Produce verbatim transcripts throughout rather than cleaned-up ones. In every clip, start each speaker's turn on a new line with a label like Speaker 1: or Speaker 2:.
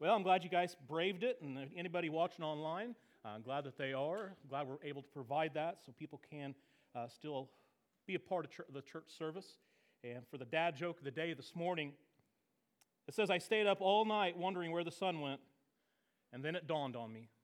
Speaker 1: Well, I'm glad you guys braved it, and anybody watching online, I'm glad that they are. I'm glad we're able to provide that so people can uh, still be a part of ch- the church service. And for the dad joke of the day this morning, it says, I stayed up all night wondering where the sun went, and then it dawned on me.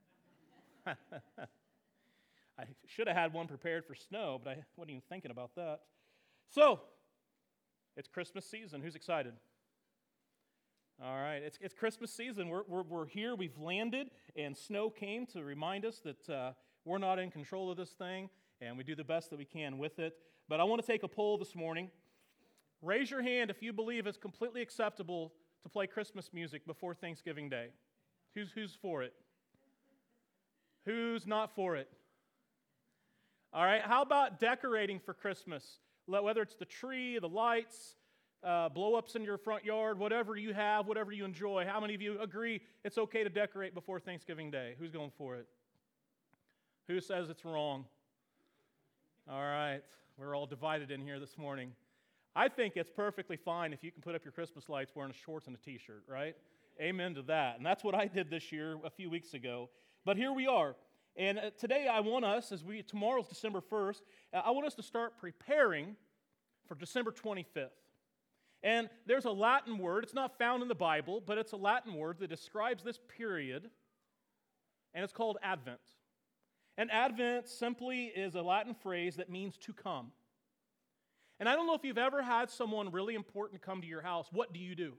Speaker 1: I should have had one prepared for snow, but I wasn't even thinking about that. So, it's Christmas season. Who's excited? All right, it's it's Christmas season. We're, we're, we're here. We've landed, and snow came to remind us that uh, we're not in control of this thing, and we do the best that we can with it. But I want to take a poll this morning. Raise your hand if you believe it's completely acceptable to play Christmas music before Thanksgiving Day. Who's, who's for it? Who's not for it? All right, how about decorating for Christmas? Whether it's the tree, the lights, uh, blow-ups in your front yard, whatever you have, whatever you enjoy. How many of you agree it's okay to decorate before Thanksgiving Day? Who's going for it? Who says it's wrong? All right, we're all divided in here this morning. I think it's perfectly fine if you can put up your Christmas lights wearing a shorts and a t-shirt, right? Amen to that. And that's what I did this year a few weeks ago. But here we are. And uh, today I want us, as we, tomorrow's December first, uh, I want us to start preparing for December twenty-fifth. And there's a Latin word, it's not found in the Bible, but it's a Latin word that describes this period, and it's called Advent. And Advent simply is a Latin phrase that means to come. And I don't know if you've ever had someone really important come to your house. What do you do?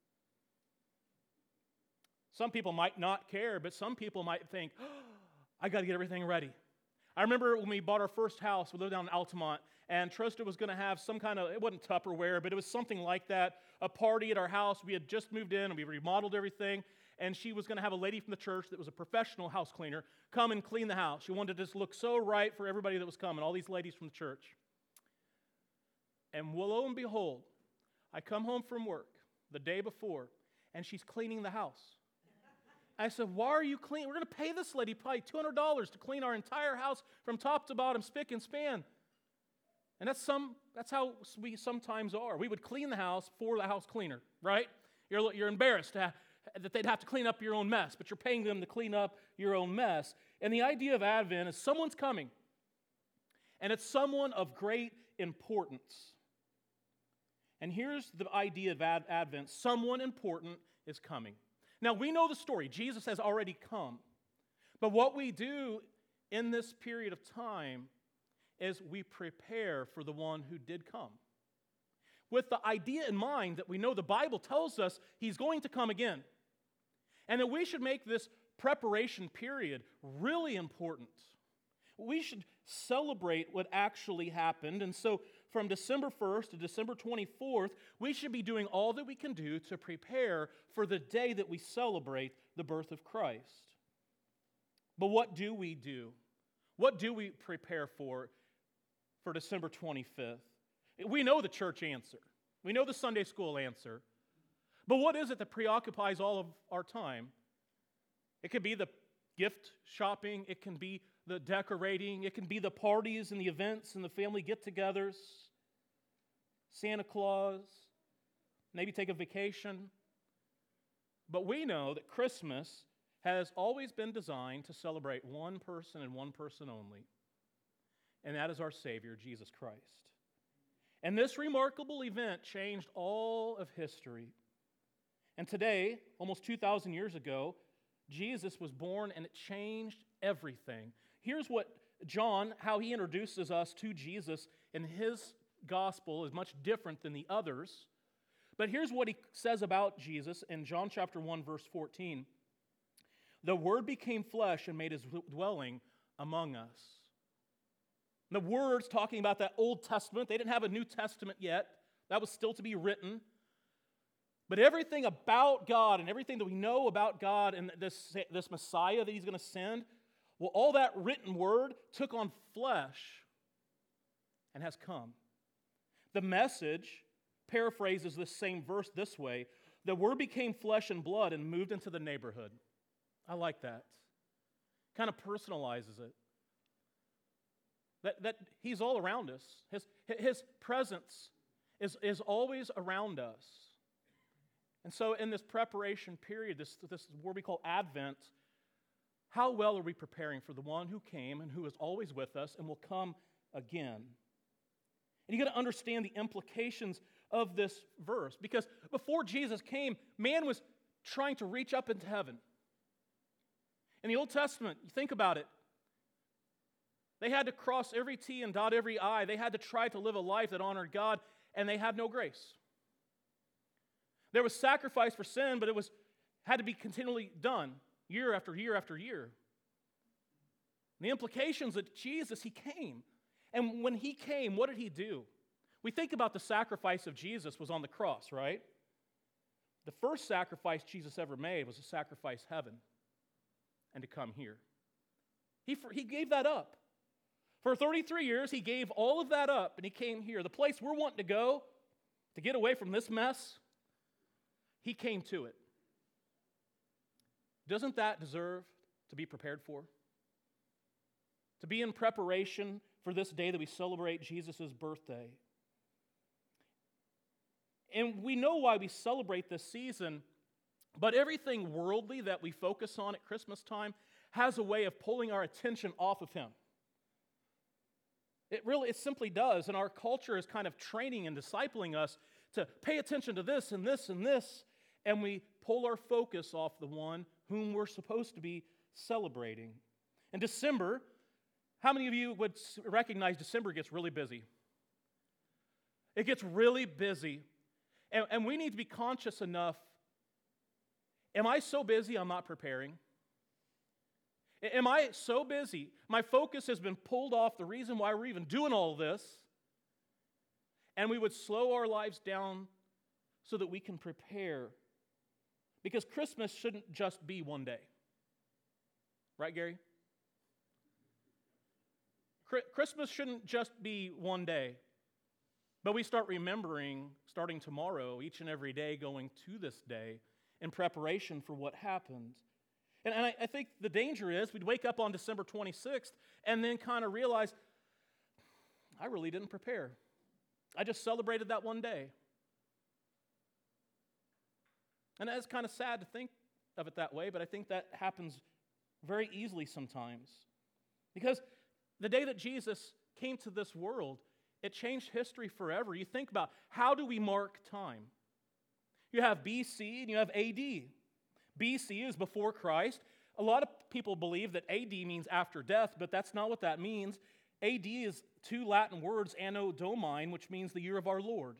Speaker 1: Some people might not care, but some people might think, oh, I got to get everything ready. I remember when we bought our first house, we lived down in Altamont, and Trista was going to have some kind of, it wasn't Tupperware, but it was something like that, a party at our house. We had just moved in, and we remodeled everything, and she was going to have a lady from the church that was a professional house cleaner come and clean the house. She wanted to just look so right for everybody that was coming, all these ladies from the church. And lo and behold, I come home from work the day before, and she's cleaning the house. I said, why are you cleaning? We're going to pay this lady probably two hundred dollars to clean our entire house from top to bottom, spick and span. And that's some. That's how we sometimes are. We would clean the house for the house cleaner, right? You're, you're embarrassed to have, that they'd have to clean up your own mess, but you're paying them to clean up your own mess. And the idea of Advent is someone's coming, and it's someone of great importance. And here's the idea of ad- Advent. Someone important is coming. Now, we know the story. Jesus has already come. But what we do in this period of time is we prepare for the one who did come. With the idea in mind that we know the Bible tells us he's going to come again. And that we should make this preparation period really important. We should celebrate what actually happened. And so from December first to December twenty-fourth, we should be doing all that we can do to prepare for the day that we celebrate the birth of Christ. But what do we do? What do we prepare for for December twenty-fifth? We know the church answer. We know the Sunday school answer. But what is it that preoccupies all of our time? It could be the gift shopping. It can be the decorating. It can be the parties and the events and the family get-togethers. Santa Claus. Maybe take a vacation. But we know that Christmas has always been designed to celebrate one person and one person only. And that is our Savior, Jesus Christ. And this remarkable event changed all of history. And today, almost two thousand years ago, Jesus was born and it changed everything. Here's what John, how he introduces us to Jesus in his gospel is much different than the others. But here's what he says about Jesus in John chapter one, verse fourteen. The Word became flesh and made his dwelling among us. The Word's talking about that Old Testament. They didn't have a New Testament yet. That was still to be written. But everything about God and everything that we know about God and this, this Messiah that he's going to send, well, all that written Word took on flesh and has come. The Message paraphrases this same verse this way: the Word became flesh and blood and moved into the neighborhood. I like that. Kind of personalizes it. That, that he's all around us. His, his presence is, is always around us. And so in this preparation period, this, this is what we call Advent, how well are we preparing for the one who came and who is always with us and will come again? And you got to understand the implications of this verse, because before Jesus came, man was trying to reach up into heaven. In the Old Testament, you think about it, they had to cross every T and dot every I. They had to try to live a life that honored God, and they had no grace. There was sacrifice for sin, but it was had to be continually done year after year after year. And the implications of Jesus, he came. And when he came, what did he do? We think about the sacrifice of Jesus was on the cross, right? The first sacrifice Jesus ever made was to sacrifice heaven and to come here. He, he gave that up. For thirty-three years, he gave all of that up, and he came here. The place we're wanting to go to get away from this mess, he came to it. Doesn't that deserve to be prepared for? To be in preparation for this day that we celebrate Jesus' birthday. And we know why we celebrate this season, but everything worldly that we focus on at Christmas time has a way of pulling our attention off of him. It really, it simply does, and our culture is kind of training and discipling us to pay attention to this and this and this, and we pull our focus off the one whom we're supposed to be celebrating. In December, how many of you would recognize December gets really busy? It gets really busy, and, and we need to be conscious enough. Am I so busy I'm not preparing? Am I so busy? My focus has been pulled off the reason why we're even doing all this, and we would slow our lives down so that we can prepare. Because Christmas shouldn't just be one day. Right, Gary? Christmas shouldn't just be one day. But we start remembering, starting tomorrow, each and every day going to this day in preparation for what happened. And, and I, I think the danger is we'd wake up on December twenty-sixth and then kind of realize, I really didn't prepare. I just celebrated that one day. And it's kind of sad to think of it that way, but I think that happens very easily sometimes. Because the day that Jesus came to this world, it changed history forever. You think about, how do we mark time? You have B C and you have A D. B C is before Christ. A lot of people believe that A D means after death, but that's not what that means. A D is two Latin words, Anno Domini, which means the year of our Lord.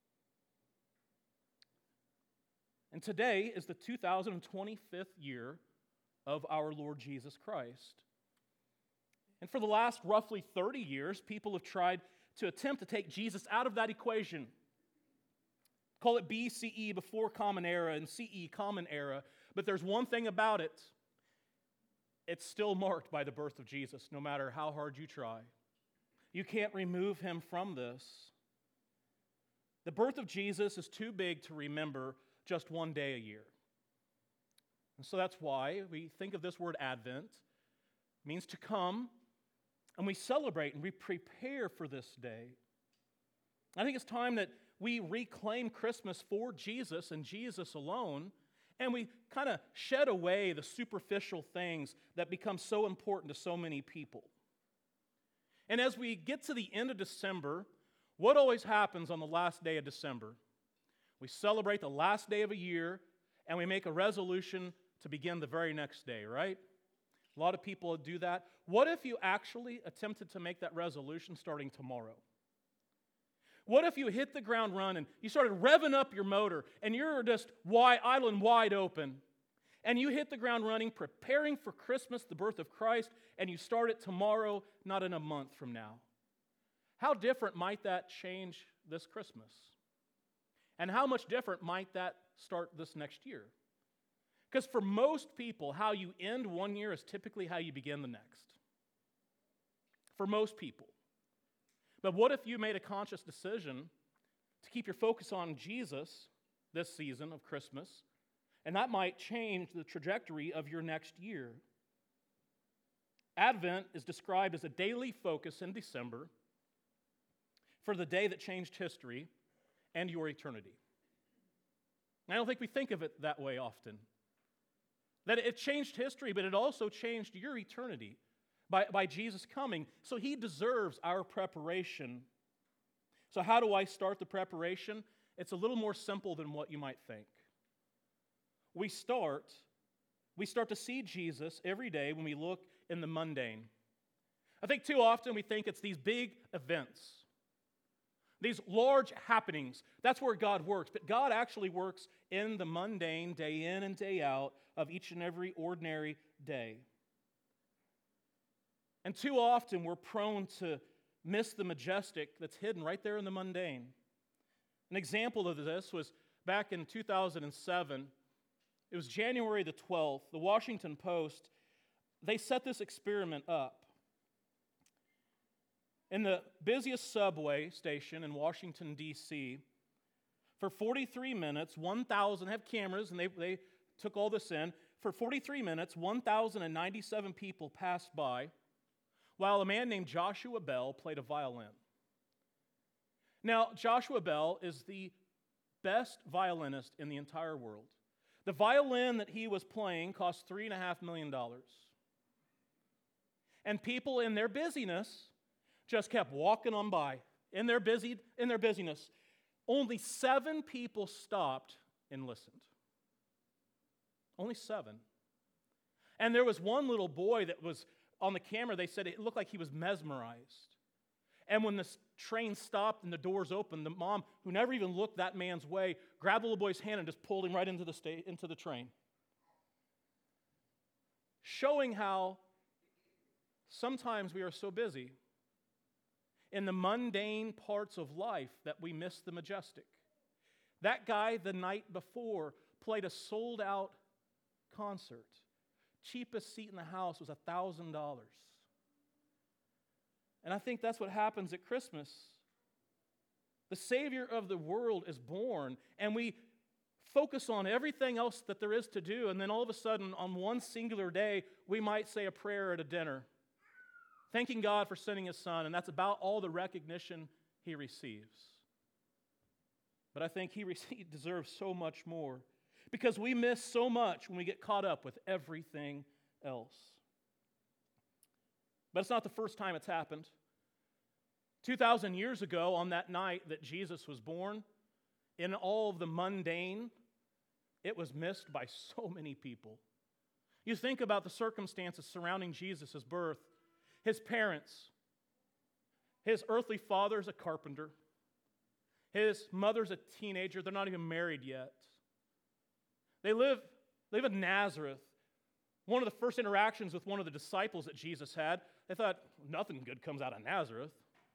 Speaker 1: And today is the two thousand twenty-fifth year of our Lord Jesus Christ. And for the last roughly thirty years, people have tried to attempt to take Jesus out of that equation. Call it B C E, before Common Era, and C E, Common Era. But there's one thing about it. It's still marked by the birth of Jesus, no matter how hard you try. You can't remove him from this. The birth of Jesus is too big to remember just one day a year. And so that's why we think of this word Advent. It means to come, and we celebrate and we prepare for this day. I think it's time that we reclaim Christmas for Jesus and Jesus alone, and we kind of shed away the superficial things that become so important to so many people. And as we get to the end of December, what always happens on the last day of December? We celebrate the last day of a year, and we make a resolution to begin the very next day, right? A lot of people do that. What if you actually attempted to make that resolution starting tomorrow? What if you hit the ground running, you started revving up your motor, and you're just wide, island wide open, and you hit the ground running, preparing for Christmas, the birth of Christ, and you start it tomorrow, not in a month from now? How different might that change this Christmas? And how much different might that start this next year? Because for most people, how you end one year is typically how you begin the next. For most people. But what if you made a conscious decision to keep your focus on Jesus this season of Christmas, and that might change the trajectory of your next year? Advent is described as a daily focus in December for the day that changed history and your eternity. I don't think we think of it that way often. That it changed history, but it also changed your eternity by, by Jesus coming. So he deserves our preparation. So how do I start the preparation? It's a little more simple than what you might think. We start, we start to see Jesus every day when we look in the mundane. I think too often we think it's these big events, these large happenings. That's where God works. But God actually works in the mundane, day in and day out, of each and every ordinary day. And too often we're prone to miss the majestic that's hidden right there in the mundane. An example of this was back in two thousand seven. It was January the twelfth. The Washington Post, they set this experiment up. In the busiest subway station in Washington, D C, for forty-three minutes, one thousand, have cameras, and they, they took all this in. For forty-three minutes, one thousand ninety-seven people passed by, while a man named Joshua Bell played a violin. Now, Joshua Bell is the best violinist in the entire world. The violin that he was playing cost three point five million dollars. And people in their busyness just kept walking on by. In their busy, in their busyness, only seven people stopped and listened. Only seven. And there was one little boy that was on the camera, they said it looked like he was mesmerized. And when the train stopped and the doors opened, the mom, who never even looked that man's way, grabbed the little boy's hand and just pulled him right into the sta- into the train. Showing how sometimes we are so busy in the mundane parts of life that we miss the majestic. That guy the night before played a sold-out concert. Cheapest seat in the house was one thousand dollars. And I think that's what happens at Christmas. The Savior of the world is born, and we focus on everything else that there is to do, and then all of a sudden, on one singular day, we might say a prayer at a dinner, thanking God for sending His Son, and that's about all the recognition He receives. But I think He re- deserves so much more, because we miss so much when we get caught up with everything else. But it's not the first time it's happened. two thousand years ago, on that night that Jesus was born, in all of the mundane, it was missed by so many people. You think about the circumstances surrounding Jesus' birth. His parents, his earthly father's a carpenter. His mother's a teenager. They're not even married yet. They live, they live in Nazareth. One of the first interactions with one of the disciples that Jesus had, they thought, nothing good comes out of Nazareth.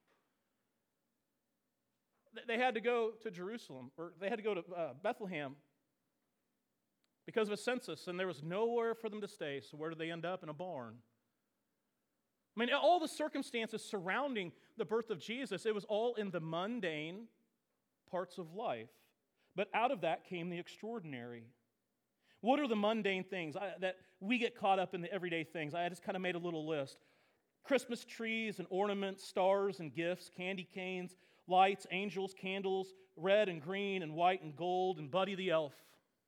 Speaker 1: They had to go to Jerusalem, or they had to go to uh, Bethlehem because of a census, and there was nowhere for them to stay. So where did they end up? In a barn. I mean, all the circumstances surrounding the birth of Jesus, it was all in the mundane parts of life. But out of that came the extraordinary. What are the mundane things I, that we get caught up in the everyday things? I just kind of made a little list. Christmas trees and ornaments, stars and gifts, candy canes, lights, angels, candles, red and green and white and gold, and Buddy the Elf.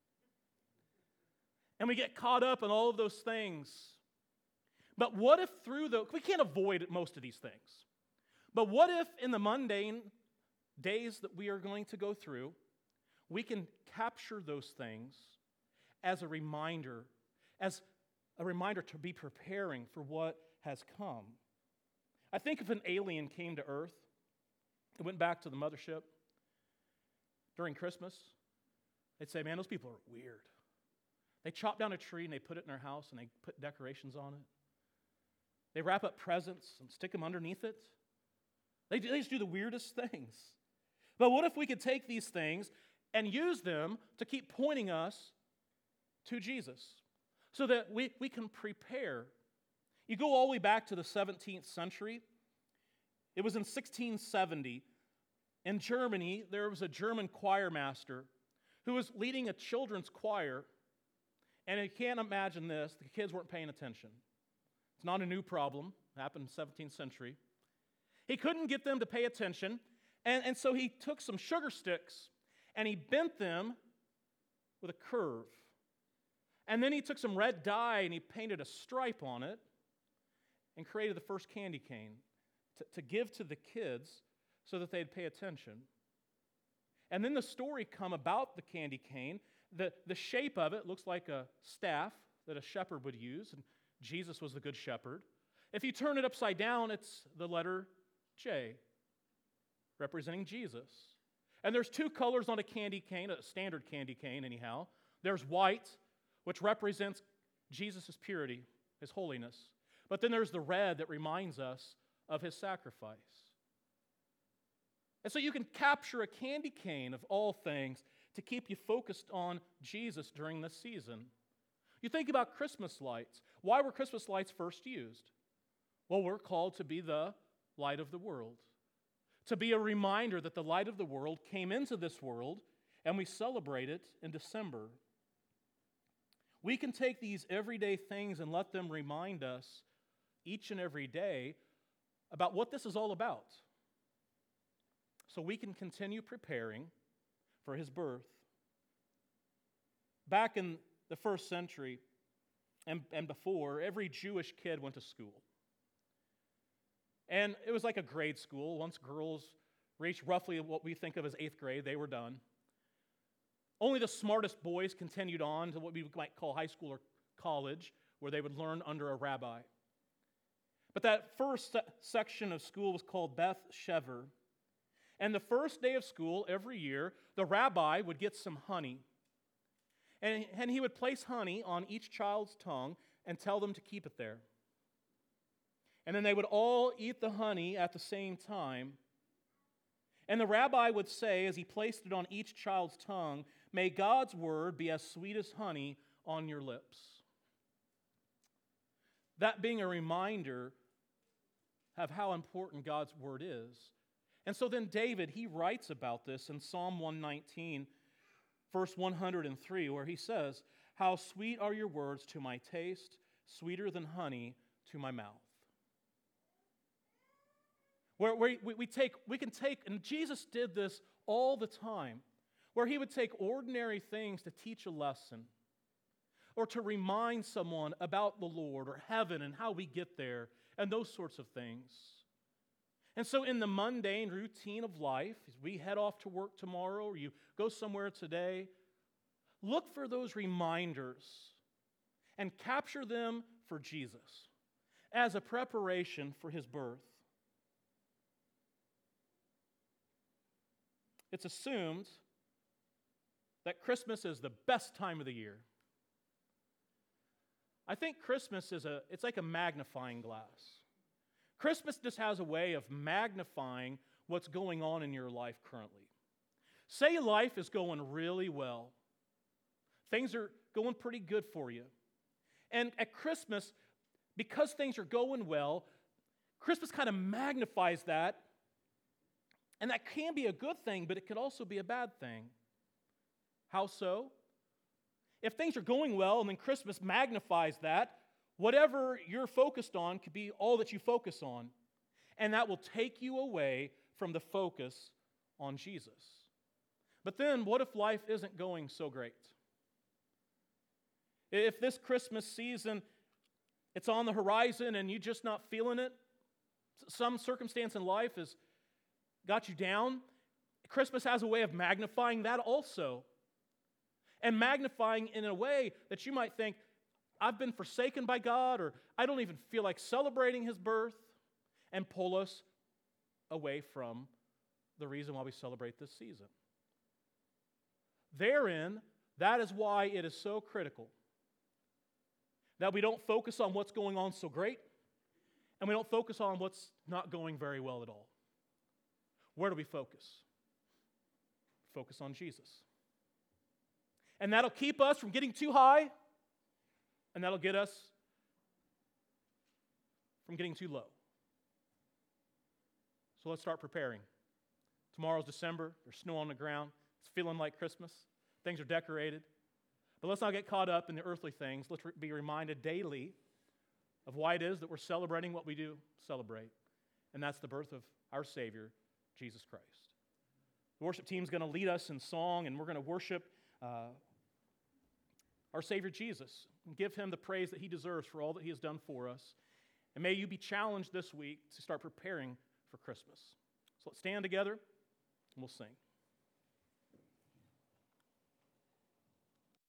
Speaker 1: And we get caught up in all of those things. But what if through the, we can't avoid most of these things. But what if in the mundane days that we are going to go through, we can capture those things as a reminder, as a reminder to be preparing for what has come. I think if an alien came to Earth and went back to the mothership during Christmas, they'd say, man, those people are weird. They chop down a tree and they put it in their house and they put decorations on it. They wrap up presents and stick them underneath it. They, they just do the weirdest things. But what if we could take these things and use them to keep pointing us to Jesus so that we, we can prepare? You go all the way back to the seventeenth century. It was in sixteen seventy. In Germany, there was a German choir master who was leading a children's choir. And you can't imagine this, the kids weren't paying attention. It's not a new problem. It happened in the seventeenth century. He couldn't get them to pay attention, and, and so he took some sugar sticks and he bent them with a curve. And then he took some red dye and he painted a stripe on it and created the first candy cane to, to give to the kids so that they'd pay attention. And then the story come about the candy cane. The, the shape of it looks like a staff that a shepherd would use, and Jesus was the good shepherd. If you turn it upside down, it's the letter J, representing Jesus. And there's two colors on a candy cane, a standard candy cane anyhow. There's white, which represents Jesus' purity, his holiness. But then there's the red that reminds us of his sacrifice. And so you can capture a candy cane of all things to keep you focused on Jesus during this season. You think about Christmas lights. Why were Christmas lights first used? Well, we're called to be the light of the world, to be a reminder that the light of the world came into this world, and we celebrate it in December. We can take these everyday things and let them remind us each and every day about what this is all about, so we can continue preparing for his birth. Back in the first century and, and before, every Jewish kid went to school. And it was like a grade school. Once girls reached roughly what we think of as eighth grade, they were done. Only the smartest boys continued on to what we might call high school or college, where they would learn under a rabbi. But that first se- section of school was called Beth Shever. And the first day of school every year, the rabbi would get some honey. And, and he would place honey on each child's tongue and tell them to keep it there. And then they would all eat the honey at the same time. And the rabbi would say, as he placed it on each child's tongue, "May God's word be as sweet as honey on your lips." That being a reminder of how important God's word is. And so then David, he writes about this in Psalm one nineteen, verse one hundred three, where he says, "How sweet are your words to my taste, sweeter than honey to my mouth." Where, where we, we, take, we can take, and Jesus did this all the time, where he would take ordinary things to teach a lesson, or to remind someone about the Lord or heaven and how we get there, and those sorts of things. And so in the mundane routine of life, as we head off to work tomorrow or you go somewhere today, look for those reminders and capture them for Jesus as a preparation for his birth. It's assumed that Christmas is the best time of the year. I think Christmas is a, it's like a magnifying glass. Christmas just has a way of magnifying what's going on in your life currently. Say life is going really well. Things are going pretty good for you. And at Christmas, because things are going well, Christmas kind of magnifies that. And that can be a good thing, but it could also be a bad thing. How so? If things are going well and then Christmas magnifies that, whatever you're focused on could be all that you focus on. And that will take you away from the focus on Jesus. But then, what if life isn't going so great? If this Christmas season, it's on the horizon and you're just not feeling it, some circumstance in life has got you down, Christmas has a way of magnifying that also. And magnifying in a way that you might think, I've been forsaken by God, or I don't even feel like celebrating his birth, and pull us away from the reason why we celebrate this season. Therein, that is why it is so critical that we don't focus on what's going on so great, and we don't focus on what's not going very well at all. Where do we focus? Focus on Jesus. And that'll keep us from getting too high, and that'll get us from getting too low. So let's start preparing. Tomorrow's December. There's snow on the ground. It's feeling like Christmas. Things are decorated. But let's not get caught up in the earthly things. Let's be reminded daily of why it is that we're celebrating what we do celebrate. And that's the birth of our Savior, Jesus Christ. The worship team's going to lead us in song, and we're going to worship uh, our Savior Jesus, and give him the praise that he deserves for all that he has done for us. And may you be challenged this week to start preparing for Christmas. So let's stand together and we'll sing.